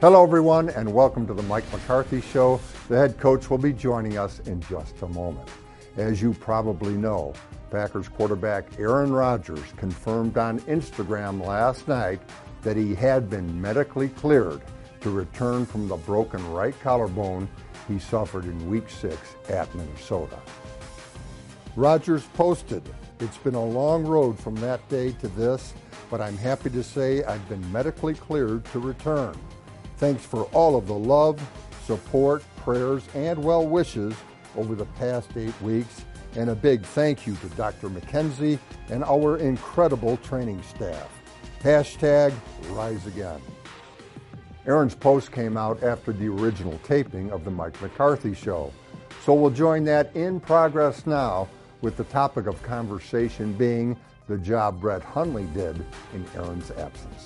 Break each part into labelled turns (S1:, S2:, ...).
S1: Hello, everyone, and welcome to the Mike McCarthy Show. The head coach will be joining us in just a moment. As you probably know, Packers quarterback Aaron Rodgers confirmed on Instagram last night that he had been medically cleared to return from the broken right collarbone he suffered in Week 6 at Minnesota. Rodgers posted, "It's been a long road from that day to this, but I'm happy to say I've been medically cleared to return. Thanks for all of the love, support, prayers, and well wishes over the past 8 weeks, and a big thank you to Dr. McKenzie and our incredible training staff. Hashtag Rise Again." Aaron's post came out after the original taping of the Mike McCarthy Show, so we'll join that in progress now with the topic of conversation being the job Brett Hundley did in Aaron's absence.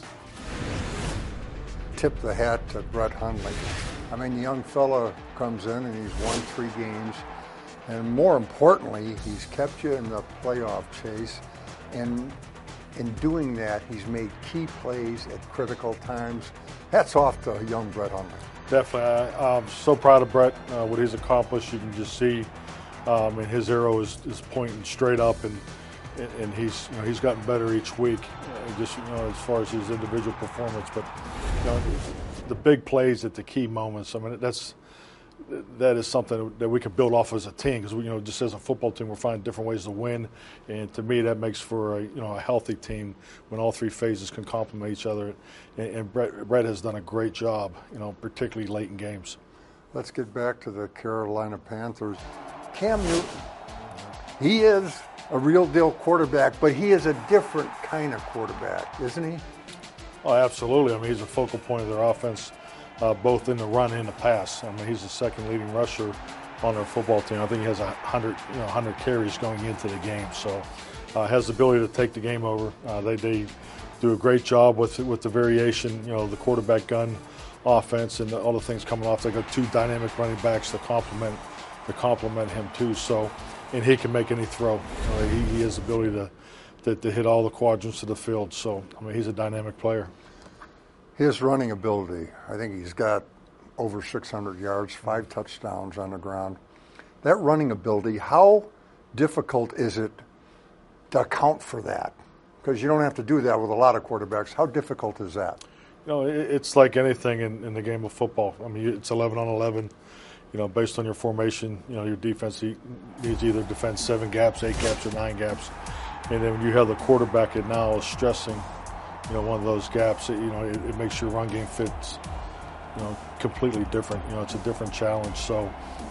S1: Tip the hat to Brett Hundley. I mean, the young fella comes in and he's won 3 games, and more importantly, he's kept you in the playoff chase, and in doing that, he's made key plays at critical times. Hats off to young Brett Hundley.
S2: Definitely. I'm so proud of Brett, what he's accomplished. You can just see, and his arrow is pointing straight up, and he's gotten better each week, just as far as his individual performance. But the big plays at the key moments. I mean, that is something that we can build off as a team, because just as a football team, we're finding different ways to win, and to me, that makes for a healthy team when all 3 phases can complement each other. And Brett has done a great job, particularly late in games.
S1: Let's get back to the Carolina Panthers. Cam Newton, he is a real deal quarterback, but he is a different kind of quarterback, isn't he?
S2: Oh, absolutely. I mean, he's a focal point of their offense, both in the run and the pass. I mean, he's the second leading rusher on their football team. I think he has 100 carries going into the game, so has the ability to take the game over. They do a great job with the variation, the quarterback gun offense and all the things coming off. They got 2 dynamic running backs to complement him too. So, and he can make any throw. He has the ability to hit all the quadrants of the field. So, I mean, he's a dynamic player.
S1: His running ability, I think he's got over 600 yards, 5 touchdowns on the ground. That running ability, how difficult is it to account for that? Because you don't have to do that with a lot of quarterbacks. How difficult is that?
S2: It's like anything in the game of football. I mean, it's 11 on 11. Based on your formation, your defense needs to either defend 7 gaps, 8 gaps, or 9 gaps. And then when you have the quarterback that now is stressing, one of those gaps, it makes your run game fits, completely different. It's a different challenge. So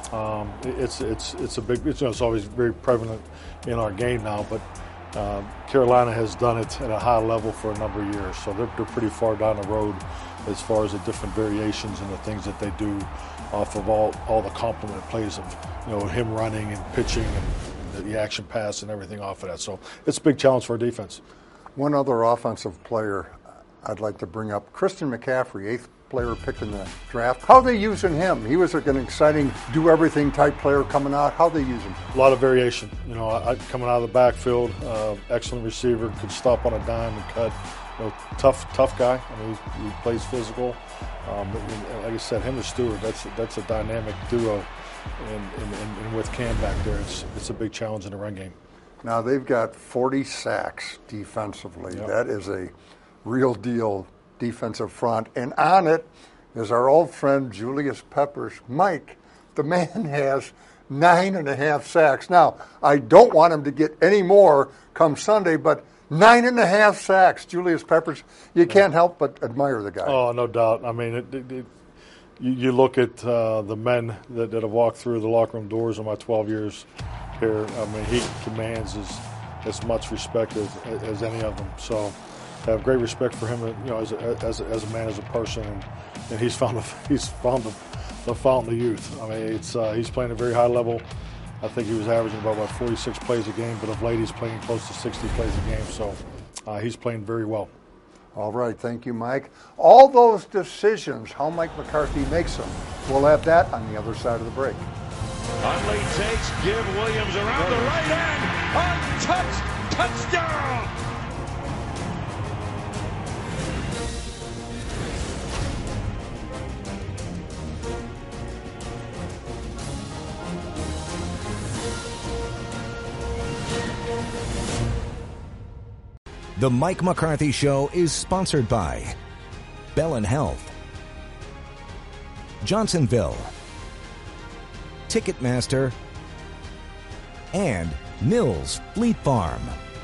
S2: it's a big. It's always very prevalent in our game now. But Carolina has done it at a high level for a number of years. So they're pretty far down the road as far as the different variations and the things that they do off of all the complement plays of him running and pitching and the action pass and everything off of that. So it's a big challenge for our defense.
S1: One other offensive player I'd like to bring up, Christian McCaffrey, 8th player picked in the draft. How are they using him? He was an exciting do-everything type player coming out. How are they use him?
S2: A lot of variation. Coming out of the backfield, excellent receiver, could stop on a dime and cut. Tough guy. I mean, he plays physical. Like I said, him and Stewart, that's a dynamic duo. And with Cam back there, it's a big challenge in the run game.
S1: Now, they've got 40 sacks defensively. Yep. That is a real deal defensive front. And on it is our old friend Julius Peppers. Mike, the man has 9.5 sacks. Now, I don't want him to get any more come Sunday, but 9.5 sacks, Julius Peppers. You can't help but admire the guy.
S2: Oh, no doubt. I mean, you look at the men that have walked through the locker room doors in my 12 years here. I mean, he commands as much respect as any of them. So I have great respect for him, as a man, as a person, and he's found the fountain of youth. I mean, he's playing at a very high level. I think he was averaging about 46 plays a game, but of late he's playing close to 60 plays a game. So he's playing very well.
S1: All right, thank you, Mike. All those decisions, how Mike McCarthy makes them, we'll have that on the other side of the break.
S3: Hundley takes, give Williams around the right end, untouched, touchdown!
S4: The Mike McCarthy Show is sponsored by Bell & Health, Johnsonville, Ticketmaster, and Mills Fleet Farm.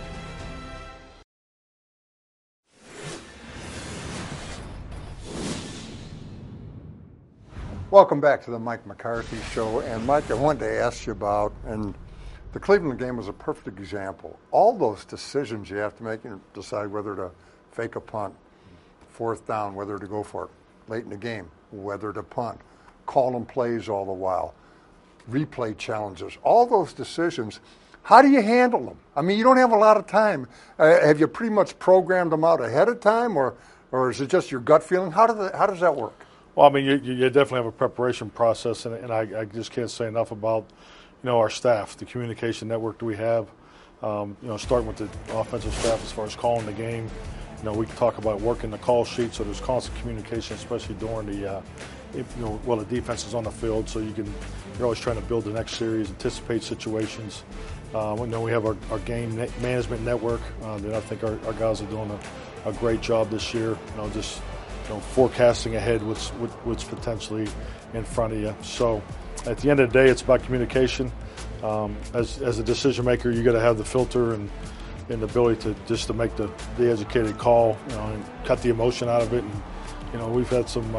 S1: Welcome back to the Mike McCarthy Show. And Mike, I wanted to ask you about, and the Cleveland game was a perfect example, all those decisions you have to make and decide whether to fake a punt, fourth down, whether to go for it late in the game, whether to punt, call them plays all the while, replay challenges, all those decisions. How do you handle them? I mean, you don't have a lot of time. Have you pretty much programmed them out ahead of time, or is it just your gut feeling? How does that work?
S2: Well, I mean, you definitely have a preparation process, and I just can't say enough about, our staff, the communication network that we have. Starting with the offensive staff as far as calling the game. We can talk about working the call sheet, so there's constant communication, especially during the the defense is on the field, so you're always trying to build the next series, anticipate situations. We have our game management network that I think our guys are doing a great job this year. Forecasting ahead what's potentially in front of you. So at the end of the day, it's about communication. As a decision maker, you got to have the filter and the ability to make the educated call, and cut the emotion out of it. And we've had some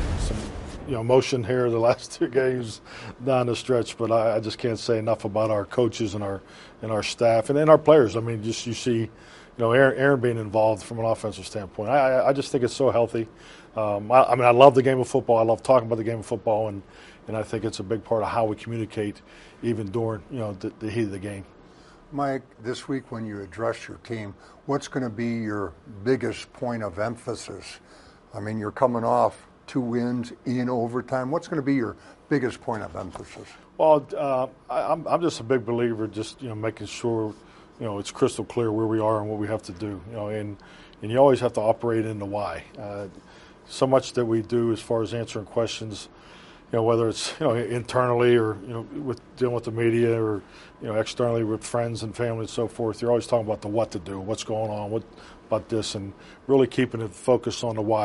S2: emotion here the last two games down the stretch, but I just can't say enough about our coaches and our staff and our players. I mean, just you see. Aaron being involved from an offensive standpoint. I just think it's so healthy. I love the game of football. I love talking about the game of football, and I think it's a big part of how we communicate even during, the heat of the game.
S1: Mike, this week when you address your team, what's going to be your biggest point of emphasis? I mean, you're coming off 2 wins in overtime. What's going to be your biggest point of emphasis?
S2: Well, I'm just a big believer just, making sure it's crystal clear where we are and what we have to do, and you always have to operate in the why. So much that we do as far as answering questions, whether it's, internally or, with dealing with the media or, externally with friends and family and so forth, you're always talking about the what to do, what's going on, what about this, and really keeping it focused on the why.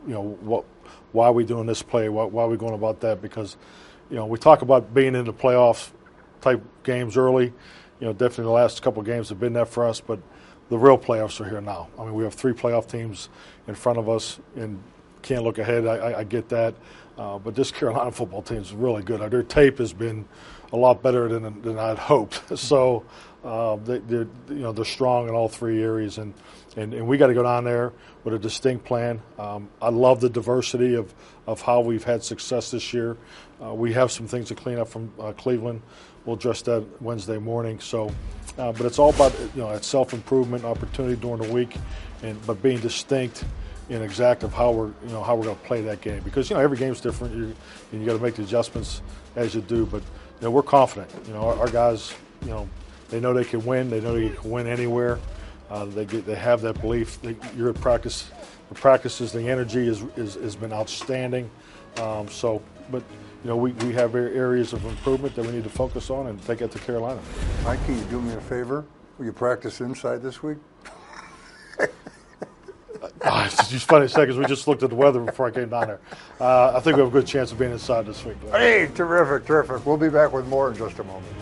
S2: Why are we doing this play? Why are we going about that? Because, we talk about being in the playoff type games early. Definitely the last couple of games have been that for us, but the real playoffs are here now. I mean, we have 3 playoff teams in front of us and can't look ahead. I get that. But this Carolina football team is really good. Their tape has been a lot better than I'd hoped. So they're strong in all 3 areas, and we got to go down there with a distinct plan. I love the diversity of how we've had success this year. We have some things to clean up from Cleveland. We'll address that Wednesday morning. So, but it's all about that self-improvement opportunity during the week, but being distinct and exact of how we're going to play that game, because every game's different. You got to make the adjustments as you do. But we're confident. Our guys, they know they can win. They know they can win anywhere. They have that belief. You're at practice. The practices, the energy has been outstanding. But we have areas of improvement that we need to focus on and take it to Carolina.
S1: Mike, can you do me a favor? Will you practice inside this week?
S2: It's just funny seconds. We just looked at the weather before I came down there. I think we have a good chance of being inside this week.
S1: Hey, terrific. We'll be back with more in just a moment.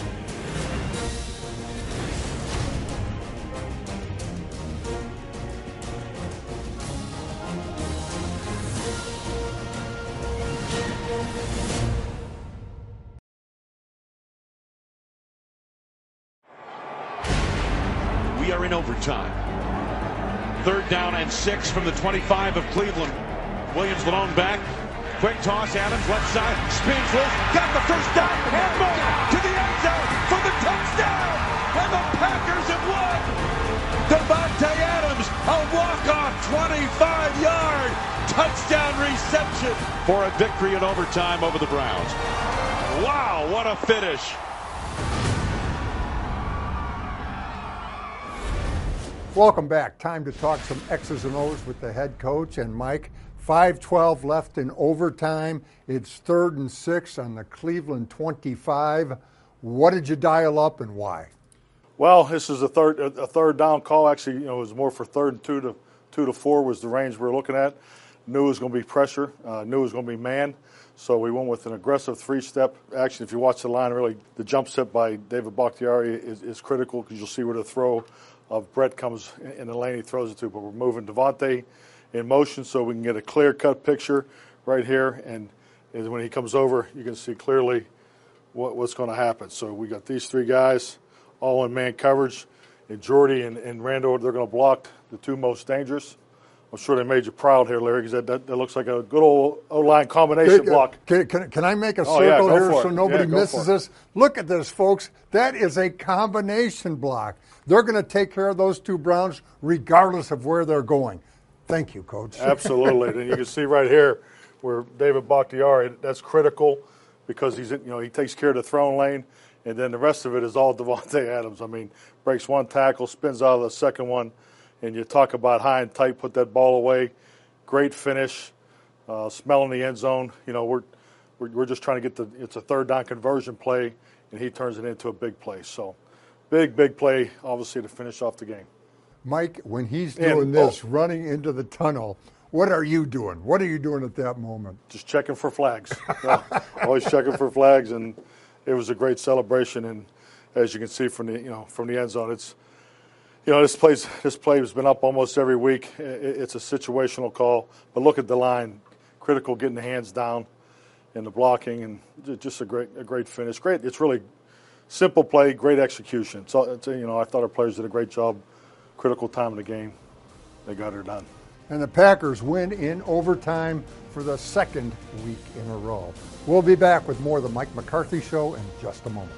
S3: We are in overtime. 3rd down and 6 from the 25 of Cleveland. Williams alone back. Quick toss, Adams left side, spins loose, got the first down, and more to the end zone for the touchdown. And the Packers have won. Davante Adams, a walk-off 25-yard touchdown reception for a victory in overtime over the Browns. Wow, what a finish.
S1: Welcome back. Time to talk some X's and O's with the head coach and Mike. 5:12 left in overtime. It's 3rd and 6 on the Cleveland 25. What did you dial up and why?
S2: Well, this is a third down call. Actually, it was more for third and 2 to 4 was the range we were looking at. Knew it was going to be pressure. Knew it was going to be man. So we went with an aggressive 3-step. Actually, if you watch the line, really, the jump step by David Bakhtiari is critical because you'll see where the throw of Brett comes in the lane he throws it to. But we're moving Devontae in motion so we can get a clear-cut picture right here. And when he comes over, you can see clearly what's going to happen. So we got these 3 guys all in man coverage. And Jordy and Randall, they're going to block the 2 most dangerous. I'm sure they made you proud here, Larry, because that looks like a good old O-line combination block.
S1: Can I make a circle here so nobody misses this? Look at this, folks. That is a combination block. They're going to take care of those 2 Browns regardless of where they're going. Thank you, Coach.
S2: Absolutely. And you can see right here where David Bakhtiari, that's critical because he takes care of the throwing lane, and then the rest of it is all Devontae Adams. I mean, breaks 1 tackle, spins out of the second one. And you talk about high and tight, put that ball away. Great finish, smelling the end zone. We're just trying to get it's a third down conversion play, and he turns it into a big play. So big play, obviously, to finish off the game.
S1: Mike, when he's doing this, running into the tunnel, what are you doing? What are you doing at that moment?
S2: Just checking for flags. Always checking for flags, and it was a great celebration. And as you can see from the end zone, it's. This play has been up almost every week. It's a situational call, but look at the line, critical getting the hands down and the blocking, and just a great finish. Great, it's really simple play, great execution. So I thought our players did a great job. Critical time of the game, they got her done.
S1: And the Packers win in overtime for the 2nd week in a row. We'll be back with more of the Mike McCarthy Show in just a moment.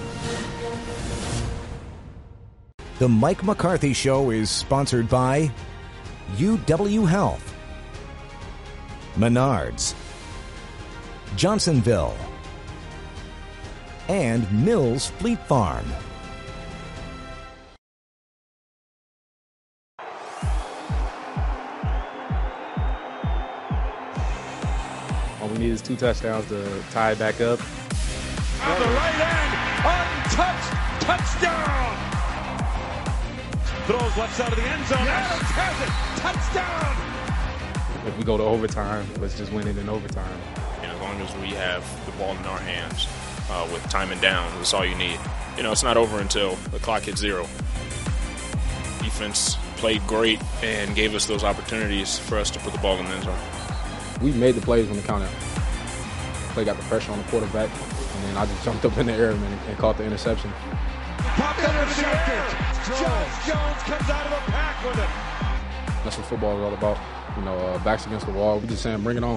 S4: The Mike McCarthy Show is sponsored by UW Health, Menards, Johnsonville, and Mills Fleet Farm.
S5: All we need is 2 touchdowns to tie it back up.
S3: On the right end, untouched, touchdown! Throws left side of the end zone. Adams has it. Touchdown.
S5: If we go to overtime, let's just win it in overtime.
S6: And as long as we have the ball in our hands with timing down, that's all you need. It's not over until the clock hits 0. Defense played great and gave us those opportunities for us to put the ball in the end zone.
S5: We made the plays when the count out. Play got the pressure on the quarterback, and then I just jumped up in the air and caught the interception.
S3: Popped up into the air. Jones comes out of the pack with it.
S5: That's what football is all about. Backs against the wall. We're just saying, bring it on.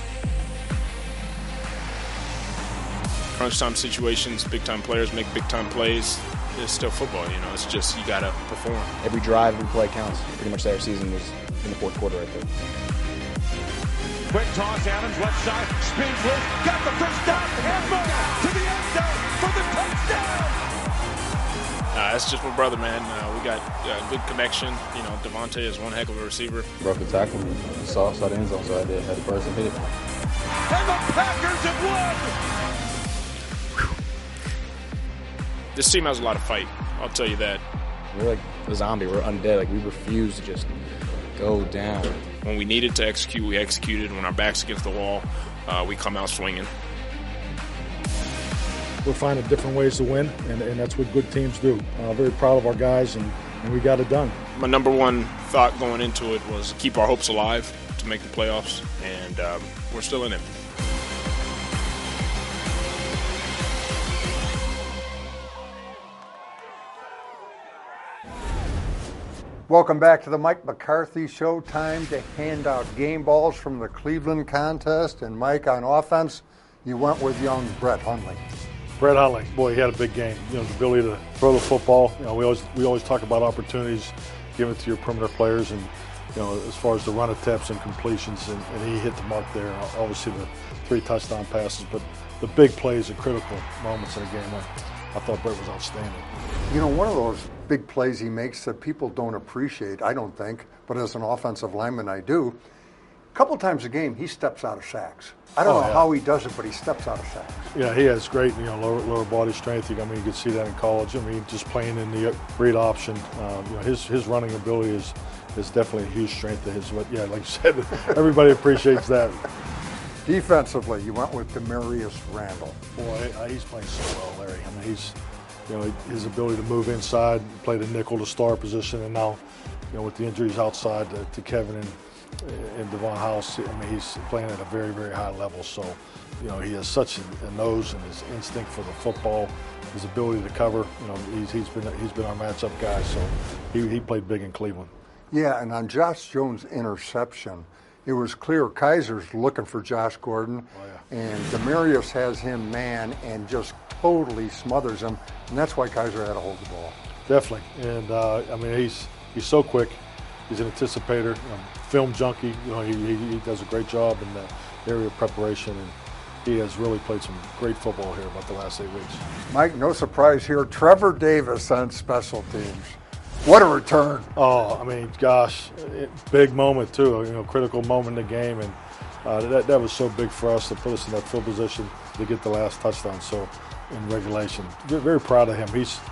S6: Crunch time situations, big time players make big time plays. It's still football, It's just you gotta perform.
S7: Every drive, every play counts. Pretty much their season was in the 4th quarter right there.
S3: Quick toss, Adams left side, spins loose, got the first down, and to the end zone for the touchdown.
S6: That's just my brother, man. We got good connection. Devontae is one heck of a receiver.
S5: Broke the tackle. Saw the end zone, so I had to burst and hit it.
S3: And the Packers have won.
S6: This team has a lot of fight. I'll tell you that.
S7: We're like a zombie. We're undead. We refuse to just go down.
S6: When we needed to execute, we executed. When our back's against the wall, we come out swinging.
S2: We're finding different ways to win, and that's what good teams do. Very proud of our guys, and we got it done.
S6: My number one thought going into it was keep our hopes alive to make the playoffs, and we're still in it.
S1: Welcome back to the Mike McCarthy Show. Time to hand out game balls from the Cleveland contest. And Mike, on offense, you went with young Brett Hundley.
S2: Brett Hundley, boy, he had a big game. The ability to throw the football. We always talk about opportunities given to your perimeter players, and as far as the run attempts and completions, and he hit the mark there. Obviously, the 3 touchdown passes, but the big plays at critical moments in the game. I thought Brett was outstanding.
S1: One of those big plays he makes that people don't appreciate, I don't think, but as an offensive lineman, I do. couple times a game, he steps out of sacks. I don't know how he does it, but he steps out of sacks.
S2: Yeah, he has great, lower body strength. You can see that in college. I mean, just playing in the read option, his running ability is definitely a huge strength of his. But yeah, like you said, everybody appreciates that.
S1: Defensively, you went with Demarius Randall.
S2: Boy, he's playing so well, Larry. I mean, his ability to move inside, play the nickel to star position, and now, with the injuries outside to Kevin and Devon House, I mean, he's playing at a very, very high level. So, he has such a nose and his instinct for the football, his ability to cover. He's been our matchup guy. So he played big in Cleveland.
S1: Yeah, and on Josh Jones' interception, it was clear Kaiser's looking for Josh Gordon, and Demarius has him man and just totally smothers him, and that's why Kaiser had to hold the ball.
S2: Definitely, and I mean, he's so quick. He's an anticipator, film junkie. He does a great job in the area of preparation, and he has really played some great football here about the last 8 weeks.
S1: Mike, no surprise here, Trevor Davis on special teams. What a return.
S2: Oh, I mean, gosh, big moment too, critical moment in the game, and that was so big for us to put us in that field position to get the last touchdown. So in regulation, very proud of him.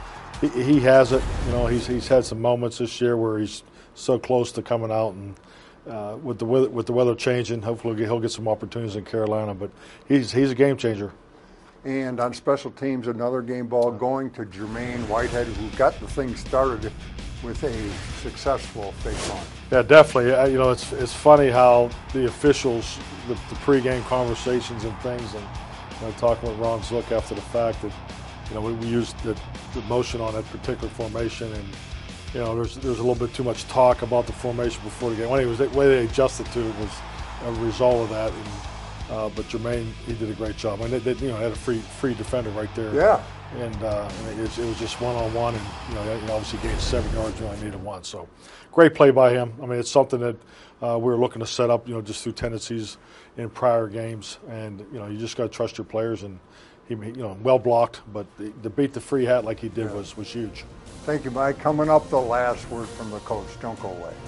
S2: He has it. He's had some moments this year where he's so close to coming out, and with the weather changing, hopefully he'll get some opportunities in Carolina. But he's a game changer.
S1: And on special teams, another game ball going to Jermaine Whitehead, who got the thing started with a successful fake punt.
S2: Yeah, definitely. It's funny how the officials, the pregame conversations and things, and talking with Ron Zook after the fact that, we used the motion on that particular formation, and there's a little bit too much talk about the formation before the game. The way they adjusted to it was a result of that. But Jermaine, he did a great job. I mean, they had a free defender right there.
S1: Yeah.
S2: And it was just one-on-one, and obviously gained 7 yards. You only needed 1. So, great play by him. I mean, it's something that we were looking to set up, just through tendencies in prior games, and you just got to trust your players. And he, well blocked, but to beat the free hat like he did was huge.
S1: Thank you, Mike. Coming up, the last word from the coach. Don't go away.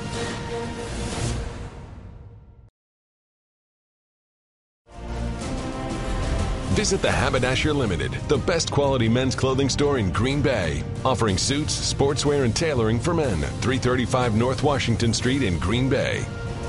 S8: Visit the Haberdasher Limited, the best quality men's clothing store in Green Bay, offering suits, sportswear, and tailoring for men. 335 North Washington Street in Green Bay.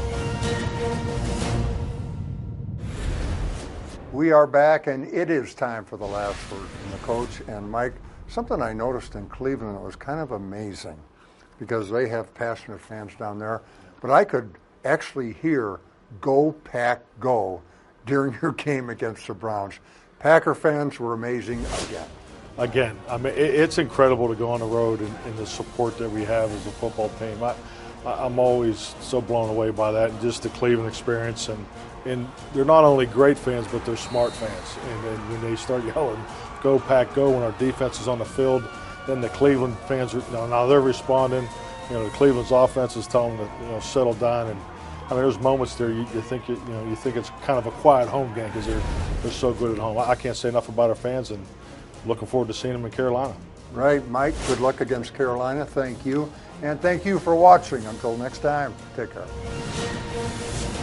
S1: We are back, and it is time for the last word from the coach. And Mike, something I noticed in Cleveland that was kind of amazing, because they have passionate fans down there, but I could actually hear "Go Pack Go" during your game against the Browns. Packer fans were amazing again.
S2: I mean, it's incredible to go on the road and the support that we have as a football team. I'm always so blown away by that, and just the Cleveland experience. And they're not only great fans, but they're smart fans. And when they start yelling, "Go Pack Go," when our defense is on the field, then the Cleveland fans are now they're responding. The Cleveland's offense is telling them to settle down. And I mean, there's moments there you think it's kind of a quiet home game because they're so good at home. I can't say enough about our fans, and looking forward to seeing them in Carolina.
S1: Right, Mike. Good luck against Carolina. Thank you, and thank you for watching. Until next time, take care.